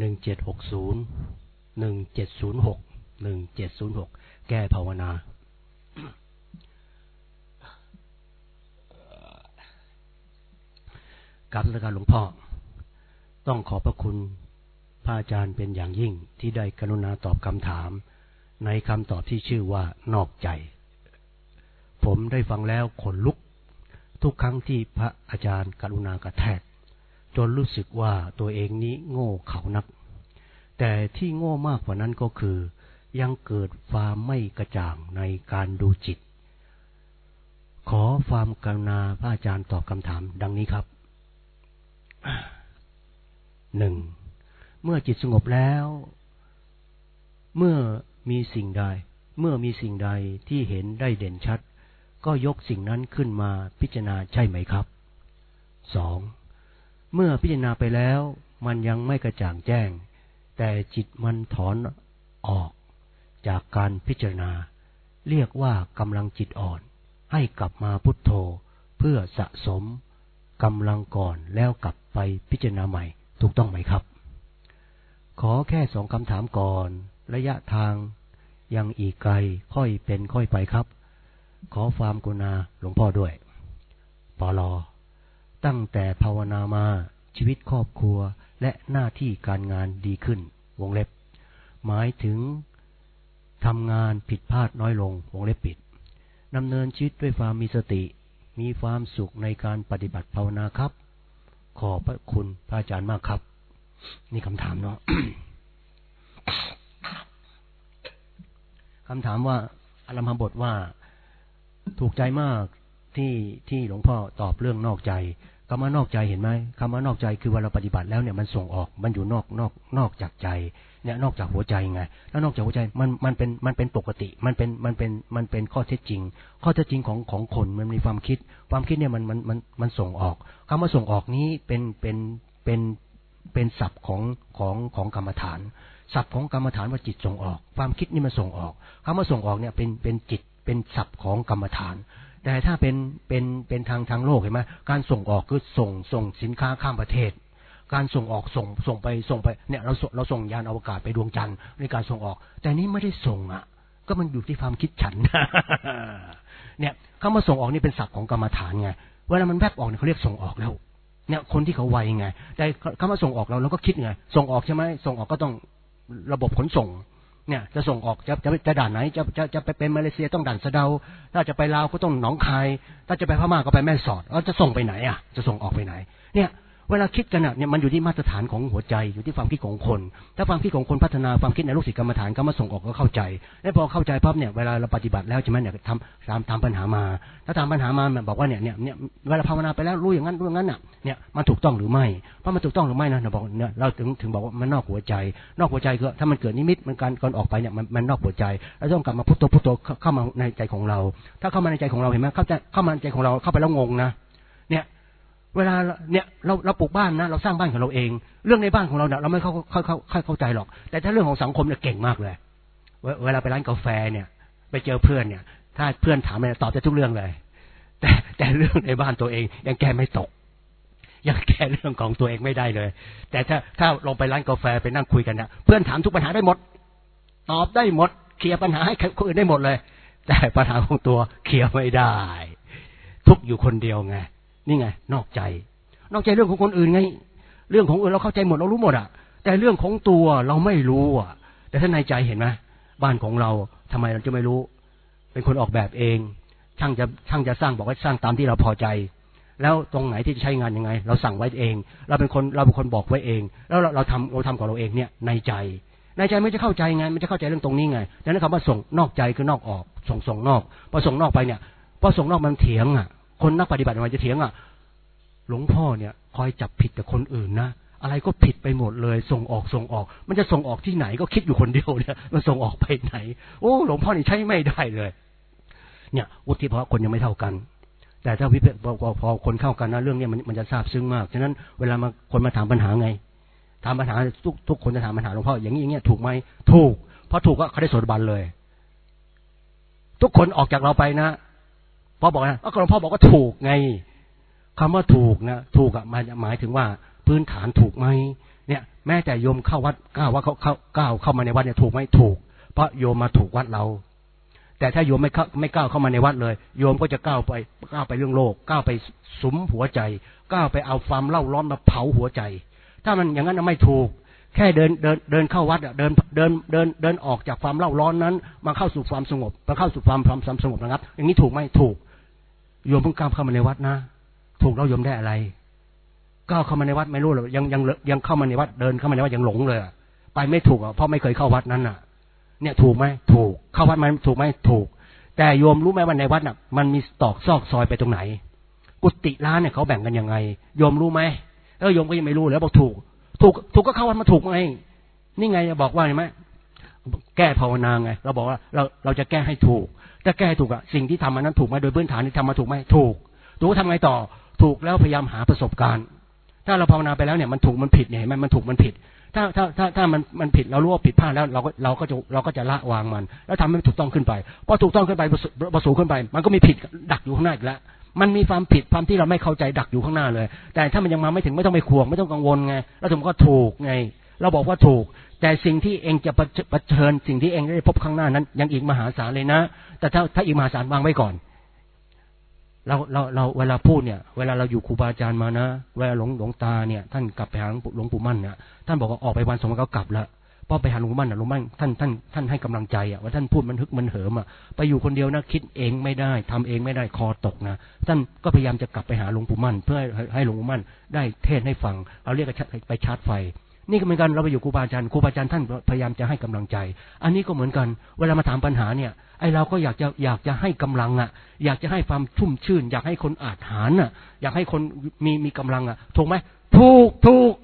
1760 แก้ภาวนากับราชการหลวงพ่อต้องขอบพระคุณพระอาจารย์เป็นอย่างยิ่งที่ได้กรุณาตอบคำถามในคำตอบที่ชื่อว่านอกใจผมได้ฟังแล้วขนลุกทุกครั้งที่พระอาจารย์กรุณากระแทกจนรู้สึกว่าตัวเองนี้โง่เขลานักแต่ที่โง่มากกว่านั้นก็คือยังเกิดความไม่กระจ่างในการดูจิตขอความกรุณาพระอาจารย์ตอบคำถามดังนี้ครับ 1. เมื่อจิตสงบแล้วเมื่อมีสิ่งใดที่เห็นได้เด่นชัดก็ยกสิ่งนั้นขึ้นมาพิจารณาใช่ไหมครับ 2. เมื่อพิจารณาไปแล้วมันยังไม่กระจ่างแจ้งแต่จิตมันถอนออกจากการพิจารณาเรียกว่ากำลังจิตอ่อนให้กลับมาพุทโธเพื่อสะสมกำลังก่อนแล้วกลับไปพิจารณาใหม่ถูกต้องไหมครับขอแค่2 คำถามก่อนระยะทางยังอีกไกลค่อยเป็นค่อยไปครับขอความกรุณาหลวงพ่อด้วยปล.ตั้งแต่ภาวนามาชีวิตครอบครัวและหน้าที่การงานดีขึ้นวงเล็บหมายถึงทำงานผิดพลาดน้อยลงวงเล็บปิดดำเนินชีวิตด้วยความมีสติมีความสุขในการปฏิบัติภาวนาครับขอบพระคุณพระอาจารย์มากครับนี่คำถามเนาะ คำถามว่าอารมณ์บทว่าถูกใจมากที่หลวงพ่อตอบเรื่องนอกใจคำว่านอกใจเห็นไหมคำว่านอกใจคือเวลาปฏิบัติแล้วเนี่ยมันส่งออกมันอยู่นอกจากใจเนี่ยนอกจากหัวใจไงแล้วนอกจากหัวใจมันเป็นปกติมันเป็นข้อเท็จจริงของคนมันมีความคิดเนี่ยมันส่งออกคำว่าส่งออกนี้เป็นศัพท์ของกรรมฐานศัพท์ของกรรมฐานว่าจิตส่งออกความคิดนี่มันส่งออกคำว่าส่งออกเนี่ยเป็นจิตเป็นศัพท์ของกรรมฐานแต่ถ้าเป็นทางโลกเห็นไหมการส่งออกคือส่งสินค้าข้ามประเทศการส่งออกส่งไปเนี่ยเราส่งยานอวกาศไปดวงจันทร์ในการส่งออกแต่นี้ไม่ได้ส่งอ่ะก็มันอยู่ที่ความคิดฉัน เนี่ยคำว่าส่งออกนี่เป็นศัพท์ของกรรมฐานไงเวลามันแวบออกเนี่ยเขาเรียกส่งออกแล้วเนี่ยคนที่เขาไวไงแต่คำว่าส่งออกเราก็คิดไงส่งออกใช่ไหมส่งออกก็ต้องระบบขนส่งเนี่ยจะส่งออกจะด่านไหนจะไปเป็นมาเลเซียต้องด่านสะเดาถ้าจะไปลาวก็ต้องหนองคายถ้าจะไปพม่าก็ไปแม่สอดแล้วจะส่งไปไหนอ่ะจะส่งออกไปไหนเนี่ยเวลาคิดกันเนี่ยมันอยู่ที่มาตรฐานของหัวใจอยู่ที่ความคิดของคนถ้าความคิดของคนพัฒนาความคิดในลูกศิษย์กรรมฐานก็มาส่งออกก็เข้าใจแล้วพอเข้าใจปั๊บเนี่ยเวลาเราปฏิบัติแล้วใช่ไหมเนี่ยทำปัญหามาถ้าทำปัญหามาบอกว่าเนี่ยเวลาภาวนาไปแล้วรู้อย่างนั้นเนี่ยมันถูกต้องหรือไม่เพราะมันถูกต้องหรือไม่นะบอกเนี่ยเราถึงบอกว่ามันนอกหัวใจก็ถ้ามันเกิดนิมิตมันการออกไปเนี่ยมันนอกหัวใจแล้วต้องกลับมาพุทโธเข้ามาในใจของเราถ้าเข้ามาในใจของเราเห็นไหมเข้ามาในใจของเราเข้าไปแล้วงงนะเนี่ยเวลาเนี่ยเราปลูกบ้านนะเราสร้างบ้านของเราเองเรื่องในบ้านของเราเนี่ยเราไม่เข้าใจหรอกแต่ถ้าเรื่องของสังคมเนี่ยเก่งมากเลยเวลาไปร้านกาแฟเนี่ยไปเจอเพื่อนเนี่ยถ้าเพื่อนถามเนี่ยตอบได้ทุกเรื่องเลยแต่เรื่องในบ้านตัวเองยังแก้ไม่ตกยังแก้เรื่องของตัวเองไม่ได้เลยแต่ถ้าลงไปร้านกาแฟไปนั่งคุยกันเนี่ยเพื่อนถามทุกปัญหาได้หมดตอบได้หมดเคลียร์ปัญหาให้คนอื่นได้หมดเลยแต่ปัญหาของตัวเคลียร์ไม่ได้ทุกอยู่คนเดียวไงนี่ไงนอกใจเรื่องของคนอื่นไงเรื่องของอื่นเราเข้าใจหมดเรารู้หมดอ่ะแต่เรื่องของตัวเราไม่รู้อ่ะแต่ถ้าในใจเห็นไหมบ้านของเราทำไมเราจะไม่รู้เป็นคนออกแบบเองช่างจะสร้างบอกว่าสร้างตามที่เราพอใจแล้วตรงไหนที่จะใช้งานยังไงเราสั่งไว้เองเราเป็นคนบอกไว้เองแล้วเราทำของเราเองเนี่ยในใจไม่จะเข้าใจไงมันจะเข้าใจเรื่องตรงนี้ไงดังนั้นคำว่าส่งนอกใจคือนอกออกส่งนอกพอส่งนอกไปเนี่ยพอส่งนอกมันเถียงอ่ะคนนักปฏิบัติมันจะเถียงอ่ะหลวงพ่อเนี่ยคอยจับผิดกับคนอื่นนะอะไรก็ผิดไปหมดเลยส่งออกมันจะส่งออกที่ไหนก็คิดอยู่คนเดียวเนี่ยมันส่งออกไปไหนโอ้หลวงพ่อนี่ใช้ไม่ได้เลยเนี่ยวุฒิภาวะคนยังไม่เท่ากันแต่ถ้าพอคนเข้ากันนะเรื่องนี้มันจะซาบซึ้งมากฉะนั้นเวลาคนมาถามปัญหาไงถามปัญหาทุกคนจะถามปัญหาหลวงพ่ออย่างนี้ถูกไหมถูกเพราะถูกก็เขาได้โสดาบันเลยทุกคนออกจากเราไปนะพอบอกนะหลวงพ่อบอกว่าถูกไงคำว่าถูกนะถูกอะหมายถึงว่าพื้นฐานถูกไหมเนี่ยแม้แต่โยมเข้าวัดก้าวเข้ามาในวัดเนี่ยถูกไหมถูกเพราะโยมมาถูกวัดเราแต่ถ้าโยมไม่ก้าวเข้ามาในวัดเลยโยมก็จะก้าวไปเรื่องโลกก้าวไปสุมหัวใจก้าวไปเอาความเล่าร้อนมาเผาหัวใจถ้ามันอย่างนั้นไม่ถูกแค่เดินเข้าวัดเดินออกจากความเล่าร้อนนั้นมาเข้าสู่ความสงบมาเข้าสู่ความสงบนะครับอย่างนี้ถูกไหมถูกโยมเพิ่งก้าวเข้ามาในวัดนะถูกแล้วโยมได้อะไรก้าวเข้ามาในวัดไม่รู้เลยยังเข้ามาในวัดเดินเข้ามาในวัดยังหลงเลยไปไม่ถูกเพราะไม่เคยเข้าวัดนั้นน่ะเนี่ยถูกไหมถูกเข้าวัดมันถูกไหมถูกแต่โยมรู้ไหมว่าในวัดน่ะมันมีตอกซอกซอยไปตรงไหนกุฏิร้านเนี่ยเขาแบ่งกันยังไงโยมรู้ไหมโยมก็ยังไม่รู้แล้วบอกถูกก็เข้าวัดมาถูกไงนี่ไงบอกว่าเห็นไหมแก้ภาวนาไงเราบอกว่าเราจะแก้ให้ถูกถ้าแก้ถูกอะสิ่งที่ทำมันนั้นถูกไหมโดยพื้นฐานที่ทำมาถูกไหมถูกทำไงต่อถูกแล้วพยายามหาประสบการณ์ถ้าเราภาวนาไปแล้วเนี่ยมันถูกมันผิดเนี่ยเห็นไหมมันถูกมันผิดถ้ามันผิดเรารู้ว่าผิดพลาดแล้วเราก็จะละวางมันแล้วทำให้มันถูกต้องขึ้นไปพอถูกต้องขึ้นไปประสูขึ้นไปมันก็มีผิดดักอยู่ข้างหน้าอีกแล้วมันมีความผิดความที่เราไม่เข้าใจดักอยู่ข้างหน้าเลยแต่ถ้ามันยังมาไม่ถึงไม่ต้องไปห่วงไม่ต้องกังวลไงแล้วถึงก็ถูกไงเราบอกว่าถูกแต่สิ่งที่เองจะเผชิญสิ่งที่เองได้พบข้างหน้านั้นยังอีกมหาศาลเลยนะแต่ถ้าอีกมหาศาลวางไว้ก่อนเราเวลาพูดเนี่ยเวลาเราอยู่ครูบาอาจารย์มานะเวลาหลวงตาเนี่ยท่านกลับไปหาหลวงปู่มั่นเนี่ยท่านบอกว่าออกไปวันสองวันก็กลับแล้วพอไปหาหลวงปู่มั่นหลวงปู่มั่นท่านให้กำลังใจว่าท่านพูดมันฮึกมันเหิมไปอยู่คนเดียวนะคิดเองไม่ได้ทำเองไม่ได้คอตกนะท่านก็พยายามจะกลับไปหาหลวงปู่มั่นเพื่อให้หลวงปู่มั่นได้เทศให้ฟังเราเรียกไปชาร์จไฟนี่ก็เหมือนกันเราไปอยู่ครูบาอาจารย์ท่านพยายามจะให้กำลังใจอันนี้ก็เหมือนกันเวลามาถามปัญหาเนี่ยไอเราก็อยากจะให้กำลังอยากจะให้ความชุ่มชื่นอยากให้คนอาจหารอยากให้คนมีกำลังถูกไหมถูก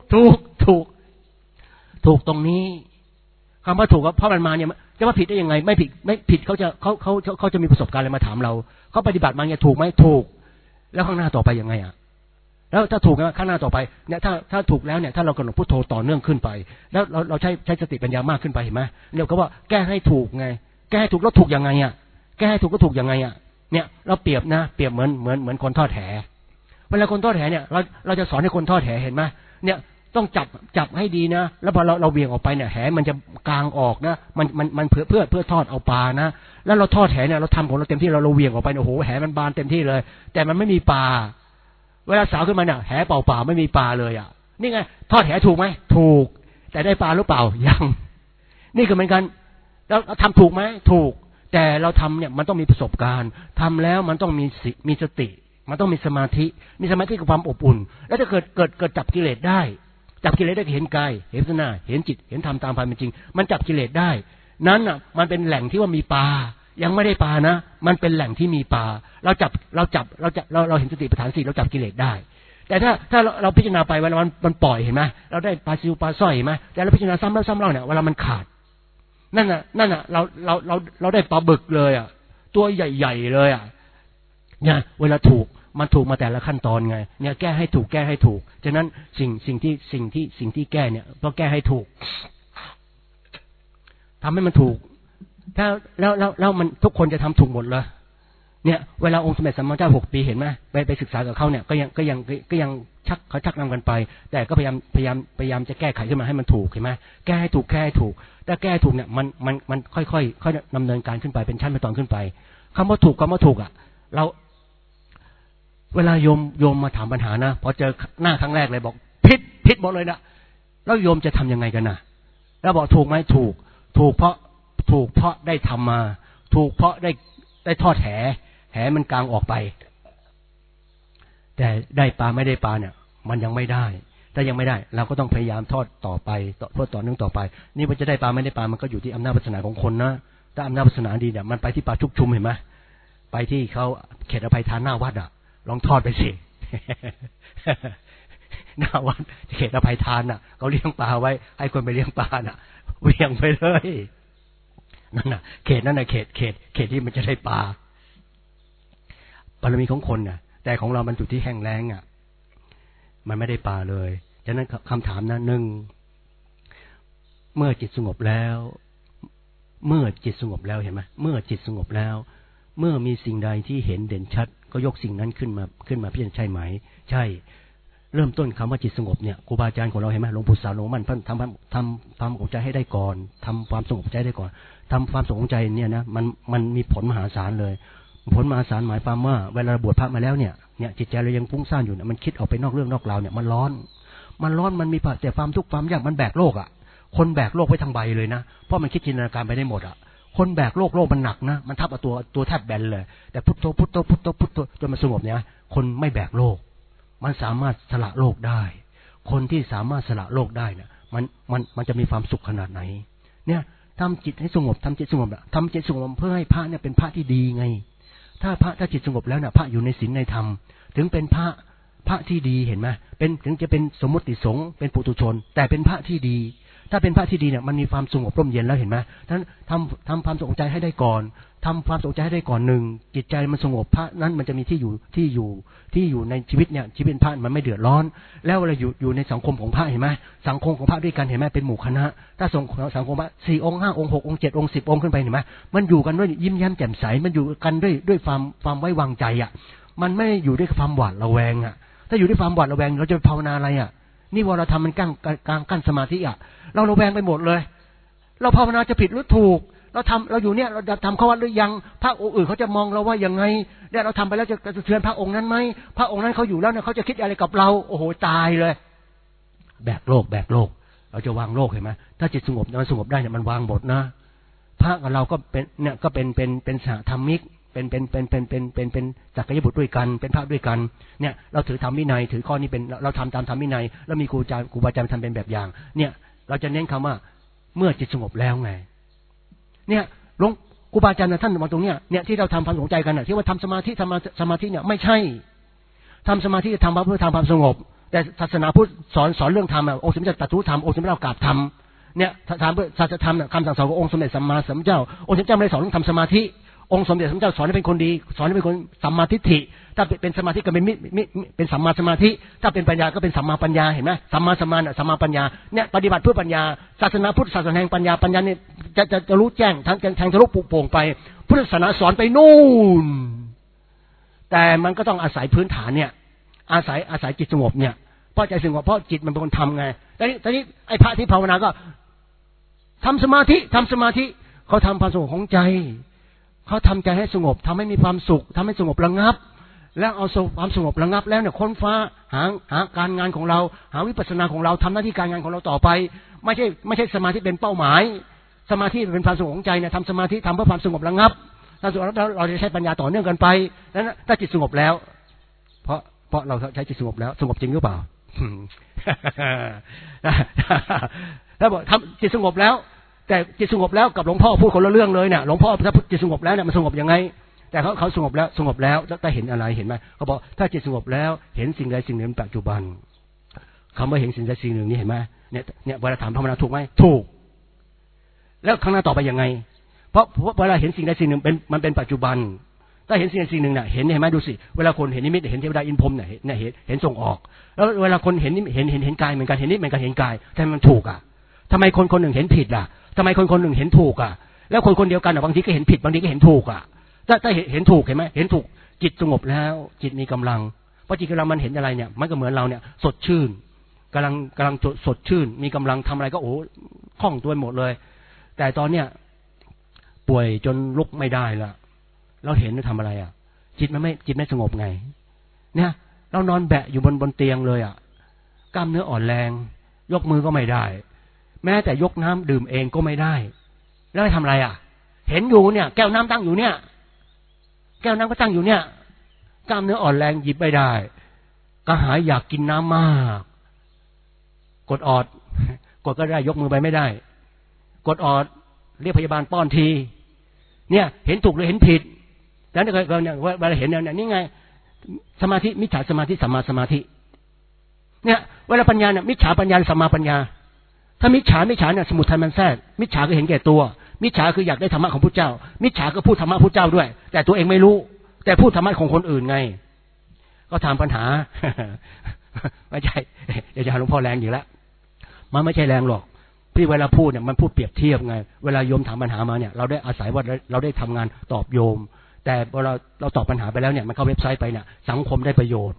ตรงนี้คำว่าถูกเพราะมันมาเนี่ยจะว่าผิดได้ยังไงไม่ผิดเขาจะมีประสบการณ์อะไรมาถามเราเขาปฏิบัติมาเนี่ยถูกไหมถูกแล้วข้างหน้าต่อไปยังไงแล้วถ้าถูกนะข้างหน้าต่อไปเนี่ยถ้าถูกแล้วเนี่ยถ้าเรากำหนดพุทโธต่อเนื่องขึ้นไปแล้วเราใช้สติปัญญามากขึ้นไปเห็นไหมเรียกว่าแก้ให้ถูกไงแก้ให้ถูกแล้วถูกยังไงแก้ให้ถูกก็ถูกยังไงเนี่ยเราเปรียบเหมือนคนทอดแหเวลาคนทอดแหเนี่ยเราจะสอนให้คนทอดแหเห็นไหมเนี่ยต้องจับให้ดีนะแล้วพอเราเบี่ยงออกไปเนี่ยแหมันจะกางออกนะมันเพื่อทอดเอาปลานะแล้วเราทอดแหเนี่ยเราทำของเราเต็มที่เราเบี่ยงออกไปโอ้โหแหมันบานเต็มที่เลยแต่มันไม่มีปลาเวลาสาวขึ้นมาเนี่ยแหเปล่าไม่มีปลาเลยนี่ไงทอดแหถูกไหมถูกแต่ได้ปลาหรือเปล่ายังนี่ก็เหมือนกันแล้วทำถูกไหมถูกแต่เราทำเนี่ยมันต้องมีประสบการณ์ทำแล้วมันต้องมีสติมันต้องมีสมาธิกับความอบอุ่นแล้วถ้าเกิดจับกิเลสได้เห็นกายเห็นวิปัสสนาเห็นจิตเห็นธรรมตามความเป็นจริงมันจับกิเลสได้นั้นมันเป็นแหล่งที่ว่ามีปลายังไม่ได้ปลานะมันเป็นแหล่งที่มีปลาเราเห็นสติปัฏฐานสี่เราจับกิเลสได้แต่ถ้าเราพิจารณาไปเวลามันปล่อยเห็นไหมเราได้ปลาซิวปลาสร้อยเห็นไหมแต่เราพิจารณาซ้ำแล้วซ้ำเล่าเนี่ยเวลามันขาดนั่นน่ะเราได้ปลาบึกเลยตัวใหญ่ๆเลยเนี่ยเวลามันถูกมาแต่ละขั้นตอนไงเนี่ยแก้ให้ถูกฉะนั้นสิ่งที่แก้เนี่ยต้องแก้ให้ถูกทำให้มันถูกถ้าแล้วมันทุกคนจะทำถูกหมดเลยเนี่ยเวลาองค์สมเด็จสัมมาสัมพุทธเจ้า6 ปีเห็นไหมไปศึกษากับเขาเนี่ยก็ยังชักนำกันไปแต่ก็พยายามจะแก้ไขขึ้นมาให้มันถูกเห็นไหมแก้ให้ถูกถ้าแก้ถูกเนี่ยมันค่อยดำเนินการขึ้นไปเป็นชั้นเป็นตอนขึ้นไปคำว่าถูกเราเวลาโยมมาถามปัญหานะพอเจอหน้าครั้งแรกเลยบอกผิดหมดเลยนะแล้วโยมจะทำยังไงกันนะแล้วบอกถูกไหมถูกเพราะได้ทำมาถูกเพราะได้ทอดแหมันกลางออกไปแต่ได้ปลาไม่ได้ปลาเนี่ยมันยังไม่ได้ถ้ายังไม่ได้เราก็ต้องพยายามทอดต่อไปต่อเนื่องต่อไปนี่มันจะได้ปลาไม่ได้ปลามันก็อยู่ที่อำนาจวาสนาของคนนะถ้าอำนาจวาสนาดีเนี่ยมันไปที่ปลาชุกชุมเห็นไหมไปที่เขาเขตอภัยทานหน้าวัดลองทอดไปสิ หน้าวัดเขตอภัยทานเขาเลี้ยงปลาไว้ให้คนไปเลี้ยงปลาเวียงไปเลยนั่นเขตนั่นเขตที่มันจะได้ปลาบารมีของคนแต่ของเรามันจุดที่แห้งแล้งมันไม่ได้ปลาเลยฉะนั้นคำถามนะ1เมื่อจิตสงบแล้วเห็นไหมเมื่อจิตสงบแล้วเมื่อมีสิ่งใดที่เห็นเด่นชัดก็ยกสิ่งนั้นขึ้นมาพิจารณาใช่ไหมใช่เริ่มต้นคำว่าจิตสงบเนี่ยครูบาอาจารย์ของเราเห็นไหมหลวงปู่สาวหลวงมันทำความของใจให้ได้ก่อนทำความสงบใจได้ก่อนทำความสงบใจเนี่ยนะมันมีผลมหาศาลเลยผลมหาศาลหมายความว่าเวลาบวชพระมาแล้วเนี่ยจิตใจเรายังฟุ้งซ่านอยู่เนี่ยมันคิดออกไปนอกเรื่องนอกราวเนี่ยมันร้อนมันมีแต่ความทุกข์ความยากมันแบกโลกอ่ะคนแบกโลกไว้ทั้งใบเลยนะเพราะมันคิดจินตนาการไปได้หมดอ่ะคนแบกโลกมันหนักนะมันทับเอาตัวแทบแบนเลยแต่พุทโธพุทโธพุทโธพุทโธจนมันสงบเนี่ยคนไม่แบกโลกมันสามารถสละโลกได้คนที่สามารถสละโลกได้เนี่ยมันจะมีความสุขขนาดไหนเนี่ยทำจิตให้สงบทำจิตสงบทำจิตสงบเพื่อให้พระเนี่ยเป็นพระที่ดีไงถ้าจิตสงบแล้วเนี่ยพระอยู่ในศีลในธรรมถึงเป็นพระที่ดีเห็นไหมเป็นถึงจะเป็นสมมติสงฆ์เป็นปุถุชนแต่เป็นพระที่ดีถ้าเป็นพระที่ดีเนี่ยมันมีความสงบร่มเย็นแล้วเห็นไหมท่านทำความสงบใจให้ได้ก่อนทำความสงบใจให้ได้ก่อนหนึ่งจิตใจมันสงบพระนั้นมันจะมีที่อยู่ในชีวิตเนี่ยชีวิตพระมันไม่เดือดร้อนแล้วเวลาอยู่ในสังคมของพระเห็นไหมสังคมของพระด้วยกันเห็นไหมเป็นหมู่คณะถ้าสังคมพระ4 องค์ 5 องค์ 6 องค์ 7 องค์ 10 องค์ขึ้นไปเห็นไหมมันอยู่กันด้วยยิ้มแย้มแจ่มใสมันอยู่กันด้วยความไว้วางใจอ่ะมันไม่อยู่ด้วยความหวาดระแวงอ่ะถ้าอยู่ด้วยความหวาดระแวงเราจะภาวนาอะไรอ่ะนี่ว่าเราทำมันกั้นสมาธิอ่ะเราระแวงไปหมดเลยเราภาวนาจะผิดหรือถูกเราอยู่เนี่ยเราทำเข้าวัดหรือยังพระองค์อื่นเขาจะมองเราว่ายังไงเนี่ยเราทำไปแล้วจะสะเทือนพระองค์นั้นไหมพระองค์นั้นเขาอยู่แล้วเนี่ยเขาจะคิดอะไรกับเราโอ้โหตายเลยแบกโลกเราจะวางโลกเห็นไหมถ้าจิตสงบมันสงบได้เนี่ยมันวางหมดนะพระกับเราก็เป็นเนี่ยก็เป็นสหธรรมิกเป็นจักรยบุตรด้วยกันเป็นพระด้วยกันเนี่ยเราถือธรรมวินัยถือข้อนี้เป็นเราทำตามธรรมวินัยแล้วมีครูบาอาจารย์ทำเป็นแบบอย่างเนี่ยเราจะเน้นคำว่าเมื่อจิตสงบแล้วไงเนี่ยหลวงครูบาอาจารย์ท่านมาตรงเนี้ยเนี่ยที่เราทำความสนใจกันน่ะที่ว่าทำสมาธิเนี่ยไม่ใช่ทำสมาธิทำเพื่อทำความสงบแต่ศาสนาพุทธสอนเรื่องธรรมอ่ะองค์สมเด็จตรัสรู้ธรรมองค์สมเด็จพระกราบธรรมเนี่ยถามเพื่อศาสนาธรรมคำสั่งสอนขององค์สมเด็จสัมมาสัมพุทธเจ้าองค์สมเด็จเจ้าไม่ได้สอนเรื่องทำสมาธิองค์สมเด็จสัมมาสัมพุทธเจ้าสอนให้เป็นคนดีสอนให้เป็นคนสัมมาทิฏฐิถ้าเป็นสมาธิก็เป็นสัมมาสมาธิถ้าเป็นปัญญาก็เป็นสัมมาปัญญาเห็นไหมสัมมาปัญญาเนี่ยปฏิบัติเพื่อปัญญาศาสนาพุทธศาสนาแห่งปัญญาเนี่ยจะรู้แจ้งทางทะลุปุโป่งไปพุทธศาสนาสอนไปนู่นแต่มันก็ต้องอาศัยพื้นฐานเนี่ยอาศัยจิตสงบเนี่ยเพราะใจสงบเพราะจิตมันเป็นคนทำไงแต่นี้ไอ้พระที่ภาวนาก็ทำสมาธิเขาทำความสงบของใจเขาทำใจให้สงบทำให้มีความสุขทำให้สงบระงับแล้วเอาความสงบระงับแล้วเนี่ยค้นฟ้าหาการงานของเราหาวิปัสสนาของเราทำหน้าที่การงานของเราต่อไปไม่ใช่สมาธิเป็นเป้าหมายสมาธิเป็นความสงบของใจเนี่ยทำสมาธิทำเพื่อความสงบระงับถ้าสงบแล้วเราจะใช้ปัญญาต่อเนื่องกันไปนั้นถ้าจิตสงบแล้วเพราะเราใช้จิตสงบแล้วสงบจริงหรือเปล่าถ้าบอกทำจิตสงบแล้วแต่จิตสงบแล้วกับหลวงพ่อพูดคนละเรื่องเลยเนี่ยหลวงพ่อถ้าจิตสงบแล้วเนี่ยมันสงบยังไงแต่เขาสงบแล้วแต่เห็นอะไรเห็นไหมเขาบอกถ้าจิตสงบแล้วเห็นสิ่งใดสิ่งหนึ่งปัจจุบันคำว่าเห็นสิ่งใดสิ่งหนึ่งนี่เห็นไหมเนี่ยเวลาถามภาวนาถูกไหมถูกแล้วข้างหน้าต่อไปยังไงเพราะเวลาเห็นสิ่งใดสิ่งหนึ่งมันเป็นปัจจุบันถ้าเห็นสิ่งใดสิ่งหนึ่งเนี่ยเห็นไหมดูสิเวลาคนเห็นนิมิตเห็นเทวดาอินพรหมเนี่ยเห็นส่งออกแล้วเวลาคนเห็นกายเหมือนกันเห็นนิมิตเหมือนกันเห็นกายแต่มันถูกอ่ะทำไมคนหนึ่งเห็นผิดล่ะทำไมคนหนึ่งเห็นถูกอ่ะแล้วคนเดียวกันบางทีก็เห็นผิดบางทีก็เห็นถูกอ่ะถ้าเห็นถูกเห็นไหมเห็นถูกจิตสงบแล้วจิตมีกำลังเพราะจิตกำลังมันเห็นอะไรเนี่ยมันก็เหมือนเราเนี่ยสดชื่นกำลังสดชื่นมีกำลังทำอะไรก็โอ้คล่องตัวหมดเลยแต่ตอนเนี้ยป่วยจนลุกไม่ได้ละเราเห็นทำอะไรอ่ะจิตไม่สงบไงเนี่ยเรานอนแบะอยู่บนเตียงเลยอ่ะกล้ามเนื้ออ่อนแรงยกมือก็ไม่ได้แม้แต่ยกน้ำดื่มเองก็ไม่ได้แล้วทำอะไรอ่ะเห็นอยู่เนี่ยแก้วน้ำตั้งอยู่เนี่ยแก้วน้ำก็ตั้งอยู่เนี่ยกล้ามเนื้ออ่อนแรงหยิบไม่ได้กระหายอยากกินน้ำมากกดออดก็ได้ยกมือไปไม่ได้กดออดเรียกพยาบาลป้อนทีเนี่ยเห็นถูกหรือเห็นผิดแล้วเนี่ยเวลาเห็นเนี่ยนี่ไงสมาธิมิจฉาสมาธิสัมมาสมาธิเนี่ยเวลาปัญญาเนี่ยมิจฉาปัญญาสัมมาปัญญาถ้ามิจฉาเนี่ยสมุทัยมันแทรกมิจฉาก็เห็นแก่ตัวมิจฉาคืออยากได้ธรรมะของพุทธเจ้ามิจฉาก็พูดธรรมะพุทธเจ้าด้วยแต่ตัวเองไม่รู้แต่พูดธรรมะของคนอื่นไงก็ทำปัญหาไม่ใช่เดี๋ยวจะหาหลวงพ่อแรงอยู่แล้วมันไม่ใช่แรงหรอกพี่เวลาพูดเนี่ยมันพูดเปรียบเทียบไงเวลาโยมถามปัญหามาเนี่ยเราได้อาศัยว่าเราได้ทำงานตอบโยมแต่เวลาเราตอบปัญหาไปแล้วเนี่ยมันเข้าเว็บไซต์ไปเนี่ยสังคมได้ประโยชน์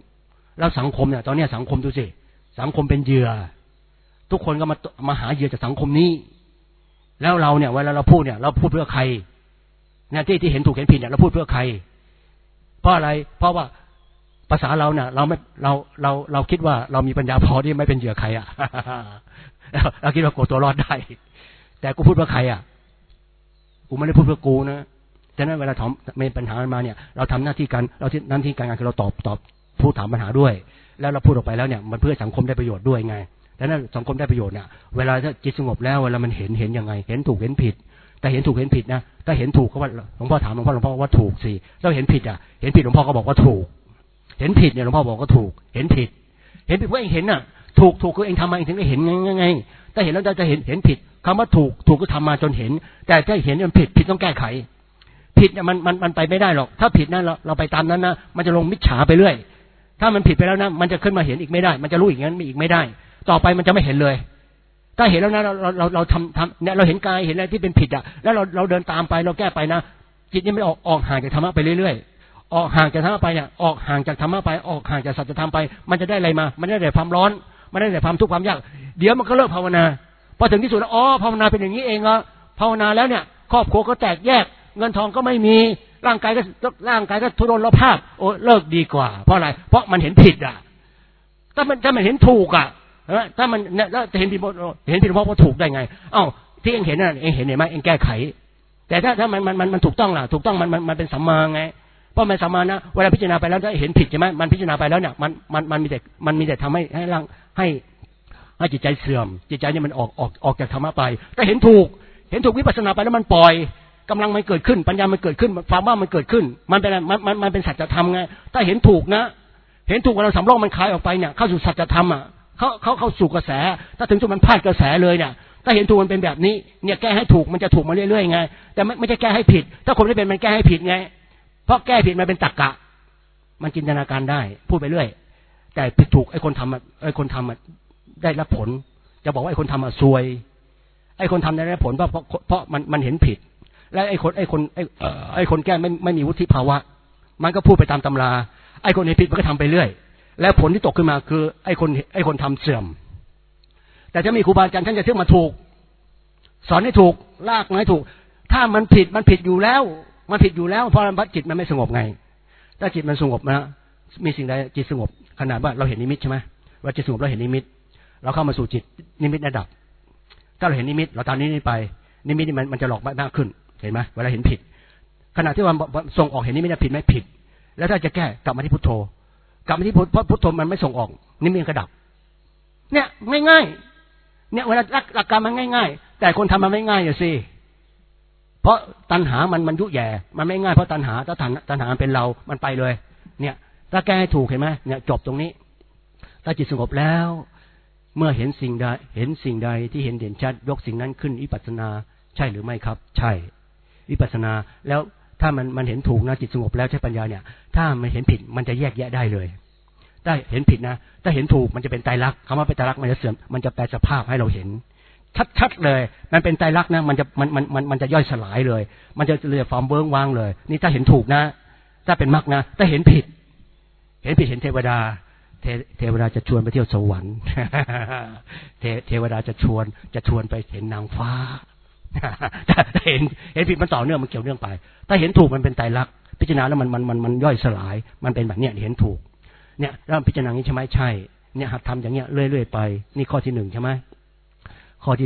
แล้วสังคมเนี่ยตอนนี้สังคมดูสิสังคมเป็นเหยื่อทุกคนก็มาหาเหยื่อจากสังคมนี้แล้วเราเนี่ยเวลาเราพูดเนี่ยเราพูดเพื่อใครเนี่ยที่เห็นถูกเห็นผิดเนี่ยเราพูดเพื่อใครเพราะอะไรเพราะว่าภาษาเราเนี่ยเราคิดว่าเรามีปัญญาพอที่ไม่เป็นเหยื่อใครอ่ะ เราคิดว่าโกตัวรอดได้แต่กูพูดเพื่อใครอ่ะกูไม่ได้พูดเพื่อกูนะฉะนั้นเวลามีปัญหามาเนี่ยเราทำหน้าที่การคือเราตอบพูดถามปัญหาด้วยแล้วเราพูดออกไปแล้วเนี่ยมันเพื่อสังคมได้ประโยชน์ด้วยไงดังนั้นสังคมได้ประโยชน์เนี่ยเวลาถ้าจิตสงบแล้วเวลามันเห็นยังไงเห็นถูกเห็นผิดแต่เห็นถูกเห็นผิดนะถ้าเห็นถูกก็ว่าหลวงพ่อถามหลวงพ่อว่าถูกสิแล้วเห็นผิดอ่ะเห็นผิดหลวงพ่อก็บอกว่าถูกเห็นผิดเนี่ยหลวงพ่อบอกก็ถูกเห็นผิดเพราะเองเห็นน่ะถูกคือเองทำมาเองถึงได้เห็นไงถ้าเห็นแล้วจะเห็นผิดคำว่าถูกก็ทำมาจนเห็นแต่ถ้าเห็นมันผิดต้องแก้ไขผิดเนี่ยมันไปไม่ได้หรอกถ้าผิดนะเราไปตามนั้นนะมันจะลงมิจฉาไปเรื่อยถ้ามันผิดไปแล้วนะมันจะขึ้นมาเห็นอีกไม่ได้มันจะรู้อีกงั้นอีกไม่ได้ต่อไปมันจะไม่เห็นเลยถ้าเห็นแล้วนะเราทำเนี่ยเราเห็นกายเห็นอะไรที่เป็นผิดอ่ะแล้วเราเดินตามไปเราแก้ไปนะจิตนี่ไม่ออกห่างจากธรรมะไปเรื่อยๆออกห่างจากธรรมะไปเนี่ยออกห่างจากธรรมะไปออกห่างจากสัจธรรมไปมันจะได้อะไรมามันได้แต่ความร้อนมันได้แต่ความทุกข์ความยากเดี๋ยวมันก็เลิกภาวนาพอถึงที่สุดแล้วภาวนาเป็นอย่างนี้เองเหรอภาวนาแล้วเนี่ยครอบครัวก็แตกแยกเงินทองก็ไม่มีร่างกายก็ทุรนภาพโอ้เลิกดีกว่าเพราะอะไรเพราะมันเห็นผิดอ่ะถ้ามันเห็นถูกอ่ะถ้ามันแล้วจะเห็นผิดเพราะถูกได้ไงเอ้าที่เองเห็นน่ะเองเห็นไหมเองแก้ไขแต่ถ้ามันถูกต้องล่ะถูกต้องมันเป็นสัมมาไงเพราะมันสัมมานะเวลาพิจารณาไปแล้วถ้าเห็นผิดใช่ไหมมันพิจารณาไปแล้วเนี่ยมันมีแต่ทำให้จิตใจเสื่อมจิตใจเนี่ยมันออกจากธรรมะไปแต่เห็นถูกวิปัสสนาไปแล้วมันปล่อยกำลังมันเกิดขึ้นปัญญามันเกิดขึ้นความว่ามันเกิดขึ้นมันเป็นสัจธรรมไงถ้าเห็นถูกนะเห็นถูกเราสำรอกมันคลายออกไปเนี่ยเข้าสู่สัจธรรมอ่ะเข้าสู่กระแสถ้าถึงจุดมันพลาดกระแสเลยเนี่ยถ้าเห็นถูกมันเป็นแบบนี้เนี่ยแก้ให้ถูกมันจะถูกมาเรื่อยๆไงแต่ไม่ใช่แก้ให้ผิดถ้าคนไม่เป็นมันแก้ให้ผิดไงเพราะแก้ผิดมันเป็นตรรกะมันจินตนาการได้พูดไปเรื่อยแต่ผิดถูกไอ้คนทำได้รับผลจะบอกว่าไอ้คนทำซวยไอ้คนทำได้รับผลเพราะมันเห็นผิดและไอ้คนแก้ไม่มีวุฒิภาวะมันก็พูดไปตามตำราไอ้คนเห็นผิดมันก็ทำไปเรื่อยแล้วผลที่ตกขึ้นมาคือไอ้คนทำเสื่อมแต่จะมีครูบาอาจารย์ท่านจะเชื่อมาถูกสอนให้ถูกลากมาให้ถูกถ้ามันผิดอยู่แล้วเพราะจิตมันไม่สงบไงถ้าจิตมันสงบนะมีสิ่งใดจิตสงบขนาดว่าเราเห็นนิมิตใช่ไหมว่าจิตสงบเราเห็นนิมิตเราเข้ามาสู่จิตนิมิตระดับถ้าเราเห็นนิมิตเราตามนี้ไปนิมิตมันจะหลอกมากขึ้นเห็นไหมเวลาเห็นผิดขณะที่ว่าส่งออกเห็นนิมิตผิดไหมผิดแล้วถ้าจะแก้กลับมาที่พุทโธกลับมาที่พุทโธมันไม่ส่งออกนิมิตกระดับเนี่ยง่ายๆเนี่ยเวลาหลักการมันง่ายๆแต่คนทำมันไม่ง่ายอยู่สิเพราะตัณหามันยุแย่มันไม่ง่ายเพราะตัณหาถ้าตัณหาเป็นเรามันไปเลยเนี่ยถ้าแก้ให้ถูกเห็นไหมเนี่ยจบตรงนี้ถ้าจิตสงบแล้วเมื่อเห็นสิ่งใดที่เห็นเด่นชัดยกสิ่งนั้นขึ้นวิปัสสนาใช่หรือไม่ครับใช่วิปัสสนาแล้วถ้ามันเห็นถูกนะจิตสงบแล้วใช้ปัญญาเนี่ยถ้ามันเห็นผิดมันจะแยกแยะได้เลยถ้าเห็นผิดนะถ้าเห็นถูกมันจะเป็นไตรลักษณ์คำว่าเป็นไตรลักษณ์มันจะเสื่อมมันจะแปลสภาพให้เราเห็นชัดๆเลยมันเป็นไตรลักษณ์นะมันจะย่อยสลายเลยมันจะเหลือความเบื้องว่างเลยนี่ถ้าเห็นถูกนะถ้าเป็นมรรคนะถ้าเห็นผิดเห็นเทวดาจะชวนไปเที่ยวสวรรค์เทวดาจะชวนไปเห็นนางฟ้าถ้าเห็นผิดมันต่อเนื่องมันเกี่ยวเนื่องไปถ้าเห็นถูกมันเป็นไตรลักษณ์พิจารณาแล้วมันย่อยสลายมันเป็นแบบเนี้ยเห็นถูกเนี่ยแล้วพิจารณานี้ใช่ไหมใช่เนี่ยหัดทำอย่างเงี้ยเรื่อยๆไปนี่ข้อที่1ใช่ไหมข้อที่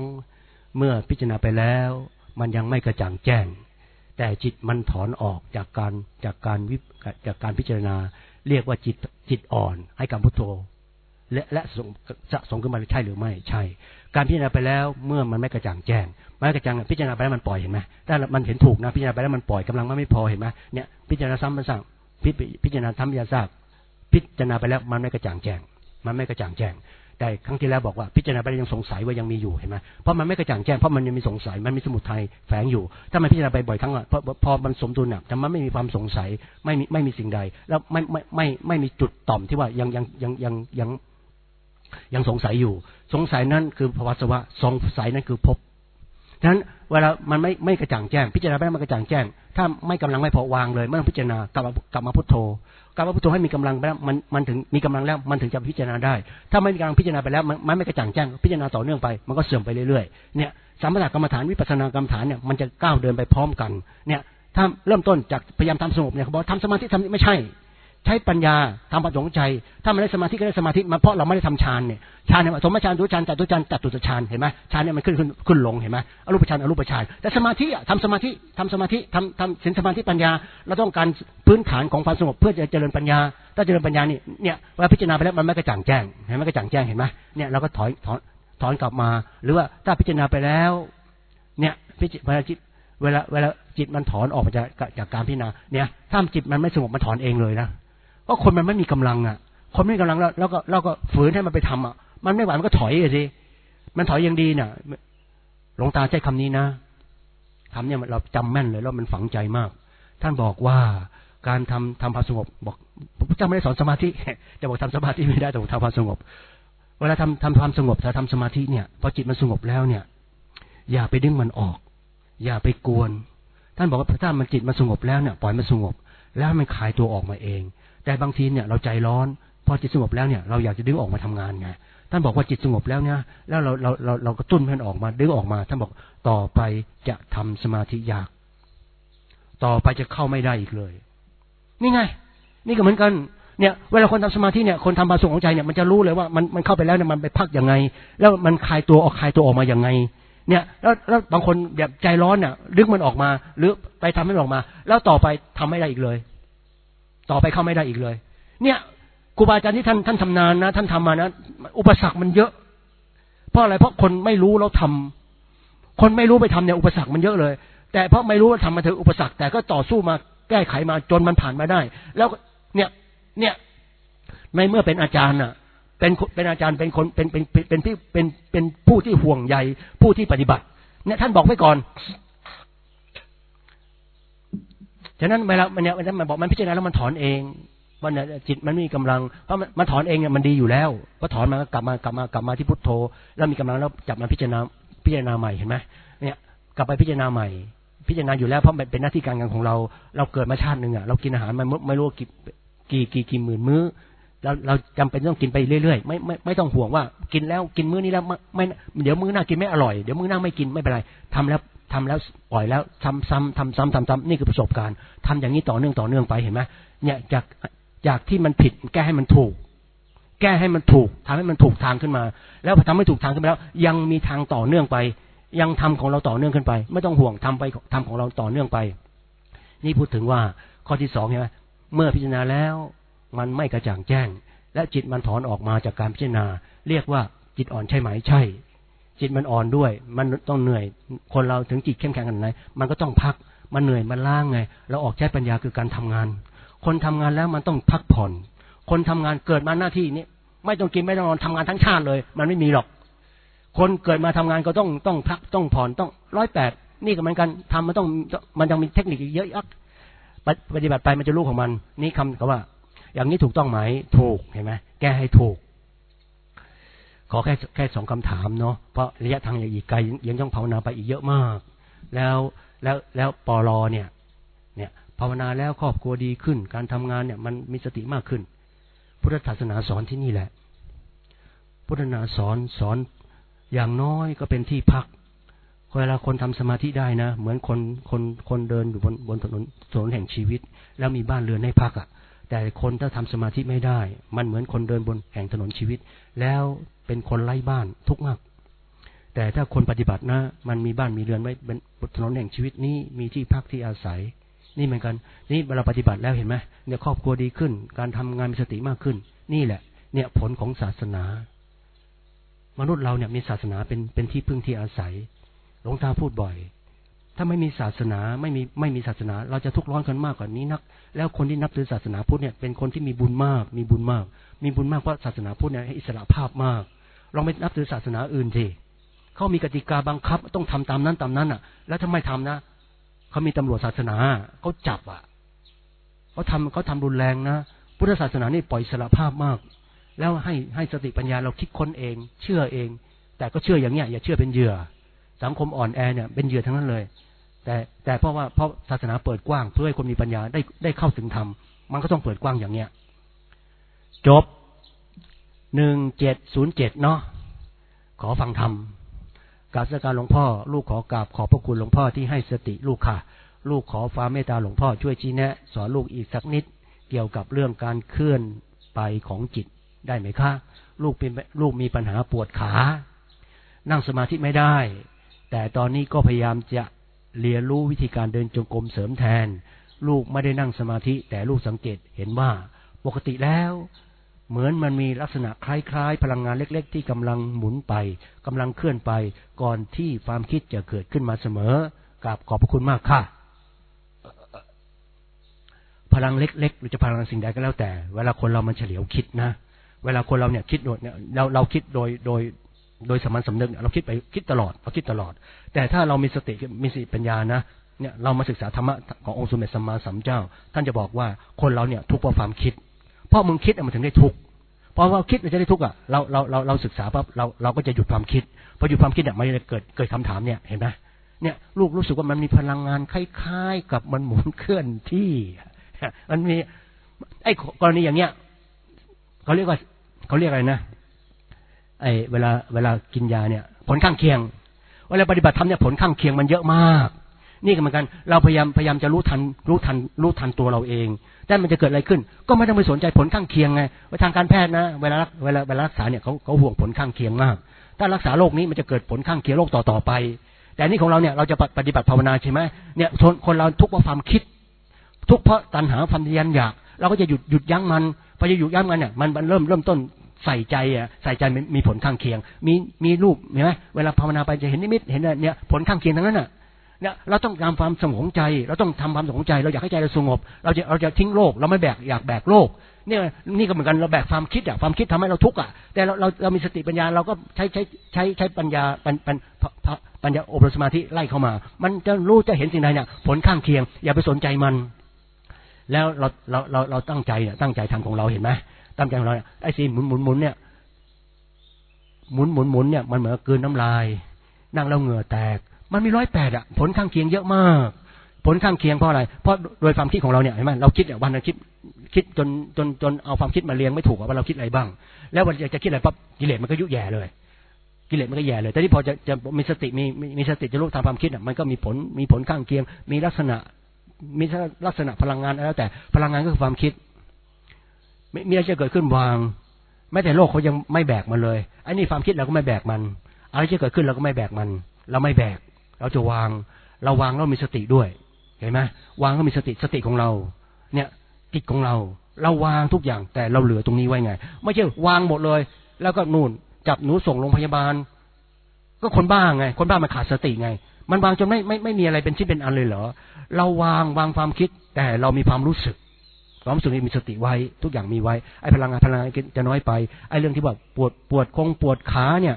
2เมื่อพิจารณาไปแล้วมันยังไม่กระจ่างแจ้งแต่จิตมันถอนออกจากการพิจารณาเรียกว่าจิตอ่อนให้กับพุทโธและสะสมขึ้นมาใช่หรือไม่ใช่การพิจารณาไปแล้วเมื่อมันไม่กระจ่างแจ้งไม่กระจ่างพิจารณาไปแล้วมันปล่อยเห็นไหมถ้ามันเห็นถูกนะพิจารณาไปแล้วมันปล่อยกำลังมันไม่พอเห็นไหมเนี่ยพิจารณาซ้ำมันสั่งพิจารณาทำยาซากพิจารณาไปแล้วมันไม่กระจ่างแจ้งแต่ครั้งที่แล้วบอกว่าพิจารณาไปแล้วยังสงสัยว่ายังมีอยู่เห็นไหมเพราะมันไม่กระจ่างแจ้งเพราะมันยังมีสงสัยมันมีสมุทัยแฝงอยู่ถ้ามันพิจารณาไปบ่อยครั้งอ่ะพอมันสมดุลอ่ะแต่มันไม่มีความสงสัยไม่มีสิ่งใดแล้วไม่มีจุดต่อมที่ว่ายังสงสัยอยู่สงสัยนั่นคือภวสวะสงสัยนั่นคือภพฉะนั้นเวลามันไม่กระจ่างแจ้งพิจารณาไปแล้วมันกระจ่างแจ้งถ้าไม่กำลังไม่พอวางเลยไม่ต้องพิจารณากลับมาพุทโธกลับมาพุทโธให้มีกำลังไปแล้วมันถึงมีกำลังแล้วมันถึงจะพิจารณาได้ถ้าไม่มีกำลังพิจารณาไปแล้วมันไม่กระจ่างแจ้งพิจารณาต่อเนื่องไปมันก็เสื่อมไปเรื่อยๆเนี่ยสมถกรรมฐานวิปัสสนากรรมฐานเนี่ยมันจะก้าวเดินไปพร้อมกันเนี่ยถ้าเริ่มต้นจากพยายามทำสงบเนี่ยเขาบอกทำสมาธิทำไม่ใช่ใช้ปัญญาทำปัญญาใจถ้ามันได้สมาธิก็ได้สมาธิมาเพราะเราไม่ได้ทำฌานเนี่ยฌานเนี่ยสมฌานทุฌานจัตุฌานจัตุตฌานเห็นไหมฌานเนี่ยมันขึ้นลงเห็นไหมอรูปฌานอรูปฌานแต่สมาธิอ่ะทำสมาธิทำสินสมาธิปัญญาเราต้องการพื้นฐานของความสงบเพื่อจะเจริญปัญญาถ้าเจริญปัญญาเนี่ยเวลาพิจารณาไปแล้วมันไม่กระจ่างแจ้งเห็นไหมกระจ่างแจ้งเห็นไหมเนี่ยเราก็ถอนกลับมาหรือว่าถ้าพิจารณาไปแล้วเนี่ยเวลาจิตมันถอนออกมาจากการพิจารณาเนี่ยถ้าจิตมันไม่สงบมันถอนเองเลยนะเพราะคนมันไม่มีกำลังอ่ะคนไม่มีกำลังแล้วก็ฝืนให้มันไปทำอ่ะมันไม่ไหวมันก็ถอยสิมันถอยอย่างดีน่ะหลวงตาใช้คำนี้นะคำเนี่ยเราจำแม่นเลยแล้วมันฝังใจมากท่านบอกว่าการทำความสงบบอกพระเจ้าไม่ได้สอนสมาธิจะบอกทำสมาธิไม่ได้แต่บอกทำความสงบเวลาทำความสงบถ้าทำสมาธิเนี่ยพอจิตมันสงบแล้วเนี่ยอย่าไปดึงมันออกอย่าไปกวนท่านบอกว่าถ้ามันจิตมันสงบแล้วเนี่ยปล่อยมันสงบแล้วมันคลายตัวออกมาเองแต่บางทีเนี่ยเราใจร้อนพอจิตสงบแล้วเนี่ยเราอยากจะดึงออกมาทำงานไงท่านบอกว่าจิตสงบแล้วเนี่ยแล้วเรากระตุ้นมันออกมาดึงออกมาท่านบอกต่อไปจะทำสมาธิยากต่อไปจะเข้าไม่ได้อีกเลยนี่ไงนี่ก็เหมือนกันเนี่ยเวลาคนทำสมาธิเนี่ยคนทำบาสุของใจเนี่ยมันจะรู้เลยว่ามันเข้าไปแล้วเนี่ยมันไปพักยังไงแล้วมันคลายตัวออกมายังไงเนี่ยแล้วบางคนแบบใจร้อนเนี่ยดึงมันออกมาหรือไปทำให้มันออกมาแล้วต่อไปทำไม่ได้อีกเลยต่อไปเข้าไม่ได้อีกเลยเนี่ยครูบาอาจารย์ที่ท่านทำนานนะท่านทำมานะอุปสรรคมันเยอะเพราะอะไรเพราะคนไม่รู้แล้วทำคนไม่รู้ไปทำเนี่ยอุปสรรคมันเยอะเลยแต่เพราะไม่รู้ว่าทำมาถึงอุปสรรคแต่ก็ต่อสู้มาแก้ไขมาจนมันผ่านมาได้แล้วเนี่ยในเมื่อเป็นอาจารย์น่ะเป็นอาจารย์เป็นคนเป็นผู้ที่ห่วงใยผู้ที่ปฏิบัติเนี่ยท่านบอกไว้ก่อนฉะนั้นเวลามันบอกมันพิจารณาแล้วมันถอนเองมันจิตมันมีกำลังเพราะมันถอนเองเนี่ยมันดีอยู่แล้วพอถอนมาก็กลับมาที่พุทโธแล้วมีกำลังแล้วจับมาพิจารณาใหม่เห็นไหมเนี่ยกลับไปพิจารณาใหม่พิจารณาอยู่แล้วเพราะมันเป็นหน้าที่การงานของเราเกิดมาชาตินึงอ่ะเรากินอาหารมันไม่รู้กี่หมื่นมื้อเราจำเป็นต้องกินไปเรื่อยๆไม่ต้องห่วงว่ากินแล้วกินมื้อนี้แล้วไม่เดี๋ยวมื้อหน้ากินไม่อร่อยเดี๋ยวมื้อหน้าไม่กินไม่เป็นไรทำแล้วปล่อยแล้วทำซ้ำนี่คือประสบการณ์ทำอย่างนี้ต่อเนื่องไปเห็นไหมเนี่ยจากที่มันผิดแก้ให้มันถูกทำให้มันถูกทางขึ้นมาแล้วพอทำให้ถูกทางขึ้นมาแล้วยังมีทางต่อเนื่องไปยังทำของเราต่อเนื่องขึ้นไปไม่ต้องห่วงทำของเราต่อเนื่องไปนี่พูดถึงว่าข้อที่2ใช่ไหมเมื่อพิจารณาแล้วมันไม่กระจ่างแจ้งและจิตมันถอนออกมาจากการพิจารณาเรียกว่าจิตอ่อนใช่ไหมใช่จิตมันอ่อนด้วยมันต้องเหนื่อยคนเราถึงจิตเข้มแข็งขนาดไหนมันก็ต้องพักมันเหนื่อยมันล้างไงเราออกใช้ปัญญาคือการทำงานคนทำงานแล้วมันต้องพักผ่อนคนทำงานเกิดมาหน้าที่นี้ไม่ต้องกินไม่ต้องนอนทำงานทั้งชาติเลยมันไม่มีหรอกคนเกิดมาทำงานก็ต้องพักต้องผ่อนต้อง108นี่ก็เหมือนกันทำมันต้องมีเทคนิคเยอะแยะปฏิบัติไปมันจะรู้ของมันนี่คำว่าอย่างนี้ถูกต้องไหมถูกเห็นไหมแก้ให้ถูกขอแค่2คำถามเนาะเพราะระยะทางยังอีกไกลยังต้องภาวนาไปอีกเยอะมากแล้วปลเนี่ยภาวนาแล้วครอบครัวดีขึ้นการทำงานเนี่ยมันมีสติมากขึ้นพุทธศาสนาสอนที่นี่แหละพุทธศาสนาสอนอย่างน้อยก็เป็นที่พักเวลาคนทำสมาธิได้นะเหมือนคนเดินอยู่บนถนนแห่งชีวิตแล้วมีบ้านเรือนให้พักอ่ะแต่คนถ้าทำสมาธิไม่ได้มันเหมือนคนเดินบนแห่งถนนชีวิตแล้วเป็นคนไร้บ้านทุกข์มากแต่ถ้าคนปฏิบัตินะมันมีบ้านมีเรือนไว้บนถนนแห่งชีวิตนี้มีที่พักที่อาศัยนี่เหมือนกันนี่เราปฏิบัติแล้วเห็นไหมเนี่ยครอบครัวดีขึ้นการทำงานมีสติมากขึ้นนี่แหละเนี่ยผลของศาสนามนุษย์เราเนี่ยมีศาสนาเป็นที่พึ่งที่อาศัยหลวงตาพูดบ่อยถ้าไม่มีศาสนาไม่มีศาสนาเราจะทุกข์ร้อนกันมากกว่านี้นักแล้วคนที่นับถือศาสนาพุทธเนี่ยเป็นคนที่มีบุญมากเพราะศาสนาพุทธเนี่ยให้อิสระภาพมากลองไปนับถือศาสนาอื่นสิเขามีกติกาบังคับต้องทำตามนั้นอ่ะแล้วถ้าไม่ทำนะเขามีตำรวจศาสนาเขาจับอ่ะเขาทำรุนแรงนะพุทธศาสนานี่ปล่อยอิสระภาพมากแล้วให้สติปัญญาเราคิดค้นเองเชื่อเองแต่ก็เชื่ออย่างเนี้ยอย่าเชื่อเป็นเหยื่อสังคมอ่อนแอเนี่ยเป็นเหยื่อทั้งนั้นเลยแต่เพราะศาสนาเปิดกว้างเพื่อให้คนมีปัญญาได้เข้าถึงธรรมมันก็ต้องเปิดกว้างอย่างเนี้ยจบ1707เนาะขอฟังธรรมกราบสักการหลวงพ่อลูกขอกราบขอบพระคุณหลวงพ่อที่ให้สติลูกค่ะลูกขอความเมตตาหลวงพ่อช่วยชี้แนะสอนลูกอีกสักนิดเกี่ยวกับเรื่องการเคลื่อนไปของจิตได้ไหมคะลูกมีปัญหาปวดขานั่งสมาธิไม่ได้แต่ตอนนี้ก็พยายามจะเรียนรู้วิธีการเดินจงกรมเสริมแทนลูกไม่ได้นั่งสมาธิแต่ลูกสังเกตเห็นว่าปกติแล้วเหมือนมันมีลักษณะคล้ายๆพลังงานเล็กๆที่กำลังหมุนไปกำลังเคลื่อนไปก่อนที่ความคิดจะเกิดขึ้นมาเสมอกราบขอบพระคุณมากค่ะพลังเล็กๆหรือจะพลังสิ่งใดก็แล้วแต่เวลาคนเรามันเฉลียวคิดนะเวลาคนเราเนี่ยคิดเนี่ยเราคิดโดยสามัญสำนึกเราคิดตลอดแต่ถ้าเรามีสติปัญญานะเนี่ยเรามาศึกษาธรรมะขององค์สมเด็จสัมมาสัมพุทธเจ้าท่านจะบอกว่าคนเราเนี่ยทุกข์เพราะความคิดเพราะมึงคิดมันถึงได้ทุกข์เพราะว่าคิดมันจะได้ทุกข์เราศึกษาปั๊บเราก็จะหยุดความคิดพอหยุดความคิดเนี่ยมันจะเกิดคำถามเนี่ยเห็นไหมเนี่ยลูกรู้สึกว่ามันมีพลังงานคล้ายๆกับมันหมุนเคลื่อนที่มันมีไอ้กรณีอย่างเนี้ยเขาเรียกอะไรนะไอ้เวลากินยาเนี่ยผลข้างเคียงเวลาปฏิบัติธรรมเนี่ยผลข้างเคียงมันเยอะมากนี่ก็เหมือนกันเราพยายามจะรู้ทันตัวเราเองแต่มันจะเกิดอะไรขึ้นก็ไม่ต้องไปสนใจผลข้างเคียงไงว่าทางการแพทย์นะเวลารักษาเนี่ยเขาห่วงผลข้างเคียงมากถ้ารักษาโรคนี้มันจะเกิดผลข้างเคียงโรคต่อไปแต่นี่ของเราเนี่ยเราจะปฏิบัติภาวนาใช่ไหมเนี่ยคนเราทุกข์เพราะความคิดทุกข์เพราะตัณหาความทะยานอยากเราก็จะหยุดยั้งมันพอจะหยุดยั้งมันเนี่ยมันเริ่มต้นใส่ใจมีผลข้างเคียงมีรูปเห็นไหมเวลาภาวนาไปจะเห็นนิมิตเห็นเนี่ยผลข้างเคียงทั้งนั้นน่ะเนี่ยเราต้องทำความสงบใจเราต้องทำความสงบใจเราอยากให้ใจเราสงบเราจะทิ้งโลกเราไม่อยากแบกโลกนี่ก็เหมือนกันเราแบกความคิดความคิดทำให้เราทุกข์แต่เรามีสติปัญญาเราก็ใช้ปัญญาอบรมสมาธิไล่เข้ามามันจะรู้จะเห็นสิ่งใดเนี่ยผลข้างเคียงอย่าไปสนใจมันแล้วเราตั้งใจทำของเราเห็นไหมตั้งใจของเราไอ้สิ่งหมุนเนี่ยหมุนเนี่ยมันเหมือนกลืนน้ำลายนั่งแล้วเหงื่อแตกมันมี108ผลข้างเคียงเยอะมากผลข้างเคียงเพราะอะไรเพราะโดยความคิดของเราเนี่ยเห็นไหมเราคิดเนี่ยวันนึงคิดจนเอาความคิดมาเรียงไม่ถูกว่าเราคิดอะไรบ้างแล้ววันจะคิดอะไรปั๊บกิเลสมันก็ยุ่ยแย่เลยแต่ที่พอจะมีสติมีสติจะรู้ตามความคิดมันก็มีผลข้างเคียงมีลักษณะพลังงานแล้วแต่พลังงานก็คือความคิดมีอะไรจะเกิดขึ้นวางแม้แต่โลกเขายังไม่แบกมันเลยไอ้นี่ความคิดเราก็ไม่แบกมันอะไรจะเกิดขึ้นเราก็ไม่แบกมันเราไม่แบกเราจะวางเรามีสติด้วยเห็นไหมวางก็มีสติของเราเนี่ยจิตของเราวางทุกอย่างแต่เราเหลือตรงนี้ไว้ไงไม่ใช่วางหมดเลยแล้วก็นู่นจับหนูส่งโรงพยาบาลก็คนบ้าไงคนบ้ามันขาดสติไงมันวางจนไม่มีอะไรเป็นชิ้นเป็นอันเลยเหรอเราวางความคิดแต่เรามีความรู้สึกนี้มีสติไว้ทุกอย่างมีไว้ไอ้พลังงานจะน้อยไปไอ้เรื่องที่ว่าปวดขาเนี่ย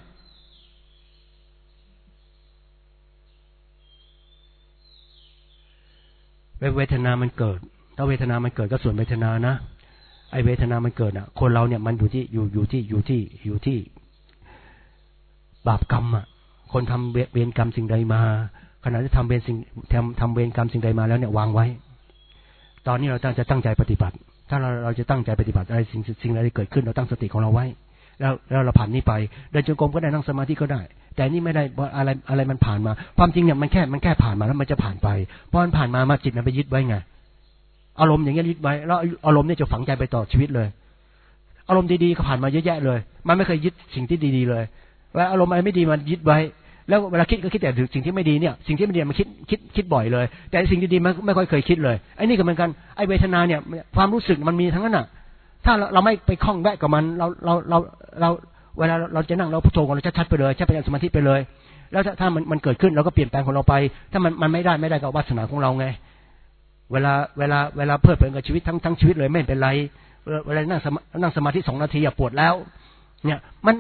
เวทนามันเกิดถ้าเวทนามันเกิดก็ส่วนเวทนานะไอ้เวทนามันเกิดอ่ะคนเราเนี่ยมันอยู่ที่บาปกรรมอ่ะคนทำเวรกรรมสิ่งใดมาขณะที่ทำเวรกรรมสิ่งใดมาแล้วเนี่ยวางไว้ตอนนี้เราจะตั้งใจปฏิบัติถ้าเราจะตั้งใจปฏิบัติอะไรสิ่งใดที่เกิดขึ้นเราตั้งสติของเราไว้แล้วเราผ่านนี้ไปเดินจงกรมก็ได้นั่งสมาธิก็ได้แต่นี่ไม่ได้อะไรมันผ่านมาความจริงเนี่ยมันแค่ผ่านมาแล้วมันจะผ่านไปเพราะมันผ่านมาจิตมันไปยึดไว้ไงอารมณ์อย่างเงี้ยยึดไว้แล้วอารมณ์เนี่ยจะฝังใจไปต่อชีวิตเลยอารมณ์ดีๆก็ผ่านมาเยอะแยะเลยมันไม่เคยยึดสิ่งที่ดีๆเลยแล้วอารมณ์อะไรไม่ดีมันยึดไว้แล้วเวลาคิดก็คิดแต่สิ่งที่ไม่ดีเนี่ยสิ่งที่ไม่ดีมันคิดบ่อยเลยแต่สิ่งดีๆมันไม่ค่อยเคยคิดเลยไอ้นี่ก็เหมือนกันไอ้เวทนาเนี่ยความรู้สึกมันมีทั้งนั้นน่ะถ้าเราไม่ไปคล้องแวะกับมันเราเวลาเราจะนั่งเราพุทโธของเราชัดๆไปเลยใช้ปัญญาสมาธิไปเลยแล้วถ้ามันเกิดขึ้นเราก็เปลี่ยนแปลงของเราไปถ้ามันไม่ได้ก็วาสนาของเราไงเวลาเพลิดเพลินกับชีวิตทั้งชีวิตเลยไม่เป็นไรเวลานั่งสมาธิ2 นาทีปวดแล้วเนี่ย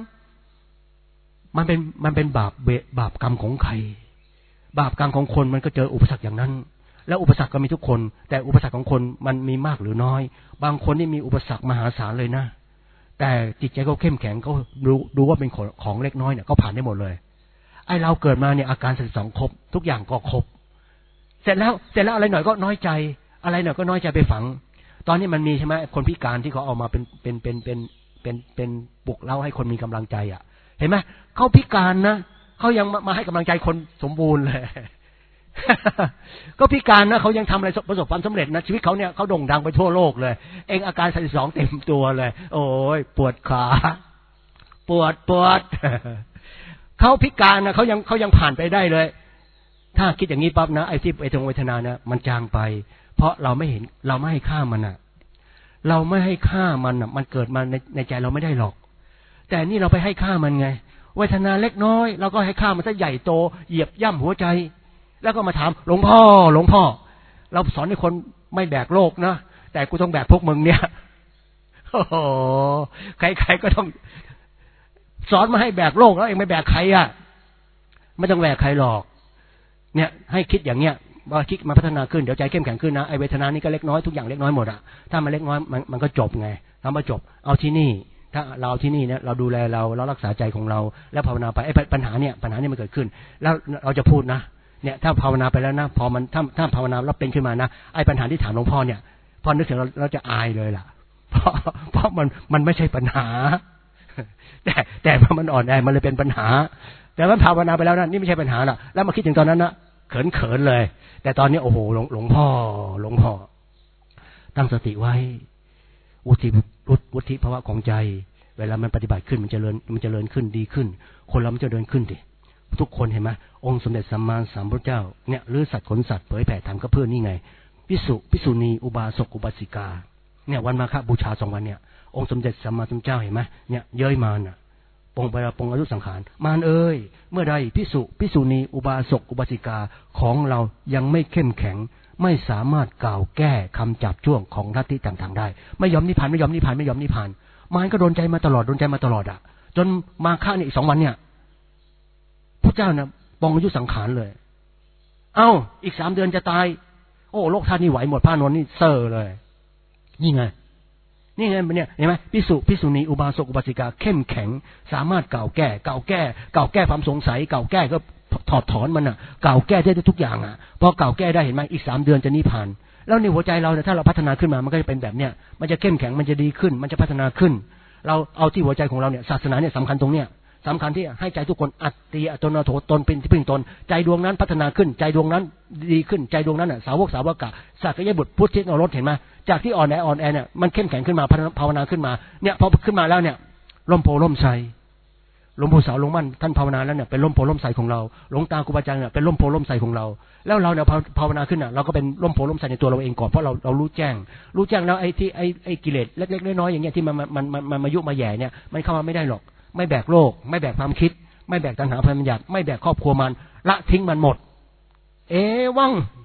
มันเป็นบาปกรรมของใครบาปกรรมของคนมันก็เจออุปสรรคอย่างนั้นแล้วอุปสรรคก็มีทุกคนแต่อุปสรรคของคนมันมีมากหรือน้อยบางคนนี่มีอุปสรรคมหาศาลเลยนะแต่จิตใจเขาเข้มแข็งเขาดูว่าเป็นของเล็กน้อยเนี่ยเขาผ่านได้หมดเลยไอ้เราเกิดมาเนี่ยอาการ32ครบทุกอย่างก็ครบเสร็จแล้วอะไรหน่อยก็น้อยใจอะไรหน่อยก็น้อยใจไปฝังตอนนี้มันมีใช่ไหมคนพิการที่เขาเอามาเป็นปลุกเร้าให้คนมีกำลังใจอ่ะเห็นไหมเขาพิการนะเขายังมาให้กำลังใจคนสมบูรณ์เลย ก็พิการนะเขายังทำอะไรประสบความสำเร็จนะชีวิตเขาเนี่ยเขาโด่งดังไปทั่วโลกเลยเองอาการ32เต็มตัวเลยโอ้ยปวดขาปวด เขาพิการนะเขายังผ่านไปได้เลยถ้าคิดอย่างนี้ปั๊บนะไอ้ที่เวทนานะมันจางไปเพราะเราไม่เห็นเราไม่ให้ค่ามันอ่ะเราไม่ให้ค่ามันอ่ะมันเกิดมาในใจเราไม่ได้หรอกแต่นี่เราไปให้ค่ามันไงเวทนาเล็กน้อยเราก็ให้ค่ามันซะใหญ่โตเหยียบย่ำหัวใจแล้วก็มาถามหลวงพ่อเราสอนให้คนไม่แบกโลกนะแต่กูต้องแบกพวกมึงเนี่ยโอ้โหใครๆก็ต้องสอนมาให้แบกโลกแล้วเองไม่แบกใครอ่ะไม่ต้องแบกใครหรอกเนี่ยให้คิดอย่างเนี้ยว่าคิดมาพัฒนาขึ้นเดี๋ยวใจเข้มแข็งขึ้นนะไอเวทนานี่ก็เล็กน้อยทุกอย่างเล็กน้อยหมดอ่ะถ้ามันเล็กน้อยมันก็จบไงถ้ามาจบเอาที่นี่ถ้าเราที่นี่เนี่ยเราดูแลเรารักษาใจของเราแล้วภาวนาไปไอ้ปัญหาเนี่ยมันเกิดขึ้นแล้วเราจะพูดนะเนี่ยถ้าภาวนาไปแล้วนะพอมันถ้าภาวนาแล้วเป็นขึ้นมานะไอ้ปัญหาที่ถามหลวงพ่อเนี่ยพอนึกถึงเราจะอายเลยล่ะเพราะมันไม่ใช่ปัญหาแต่มันอ่อนแอมันเลยเป็นปัญหาแต่ว่าภาวนาไปแล้วนะนี่ไม่ใช่ปัญหาหรอกแล้วมาคิดถึงตอนนั้นนะเขินเลยแต่ตอนนี้โอ้โหหลวงพ่อตั้งสติไว้วุฒิภาวะของใจเวลามันปฏิบัติขึ้นมันเจริญขึ้นดีขึ้นคนเรามันจะเดินขึ้นดิทุกคนเห็นไหมองค์สมเด็จสัมมาสัมพุทธเจ้าเนี่ยหรือสัตว์ขนสัตว์เผยแผ่ธรรมก็เพื่อนี่ไงภิกษุณีอุบาสกอุบาสิกาเนี่ยวันมาฆบูชา2 วันเนี่ยองค์สมเด็จสัมมาสัมพุทธเจ้าเห็นไหมเนี่ยเย้ยมารน่ะปงอายุสังขารมารเอ้ยเมื่อใดภิกษุณีอุบาสกอุบาสิกาของเรายังไม่เข้มแข็งไม่สามารถกล่าวแก้คำจับจ้วงของลัทธิต่างๆได้ไม่ยอมนิพพานมารก็โดนใจมาตลอดอ่ะจนมาฆนี่อีก2 วันเนี่ยพระเจ้านะปงอายุสังขารเลยอีก3 เดือนจะตายโอ้โลกธาตุนี่ไหวหมดพระนนท์นี่เซ่อเลยนี่ไงเนี่ยเห็นไหมภิกษุณีอุบาสกอุบาสิกาเข้มแข็งสามารถกล่าวแก้ความสงสัยกล่าวแก้ก็ถอดถอนมันอ่ะกล่าวแก้ได้ทุกอย่างอ่ะพอกล่าวแก้ได้เห็นไหมอีก3 เดือนจะนิพพานแล้วในหัวใจเราเนี่ยถ้าเราพัฒนาขึ้นมามันก็จะเป็นแบบเนี้ยมันจะเข้มแข็งมันจะดีขึ้นมันจะพัฒนาขึ้นเราเอาที่หัวใจของเราเนี่ยศาสนาเนี่ยสำคัญตรงเนี้ยสำคัญที่ให้ใจทุกคนอัตติอัตโนโถตนเป็นที่พึ่งตนใจดวงนั้นพัฒนาขึ้นใจดวงนั้นดีขึ้นใจดวงนั้นน่ะสาวกะสักยบุตรพุทธิโนรสเห็นไหมจากที่อ่อนแอเนี่ยมันเข้มแข็งขึ้นมาภาวนาขึ้นมาเนี่ยพอขึ้นมาแล้วเนี่ยร่มโพล่มไทรหลวงปู่สาวหลวงมั่นท่านภาวนาแล้วเนี่ยเป็นร่มโพล่มไทรของเราหลวงตาครูบาอาจารย์เนี่ยเป็นร่มโพล่มไทรของเราแล้วเราเนี่ยภาวนาขึ้นน่ะเราก็เป็นร่มโพล่มไทรในตัวเราเองก่อนเพราะเรารู้แจ้งแล้วไอ้กิเลสเล็กๆน้อยๆอย่างเงี้ยที่มันมายุมาแย่เนี่ยมันเข้ามาไม่ได้หรอกไม่แบกโลกไม่แบกความคิดไม่แบกตัณหาพยายามไม่แบกครอบครัวมันละทิ้งมันหมดวัง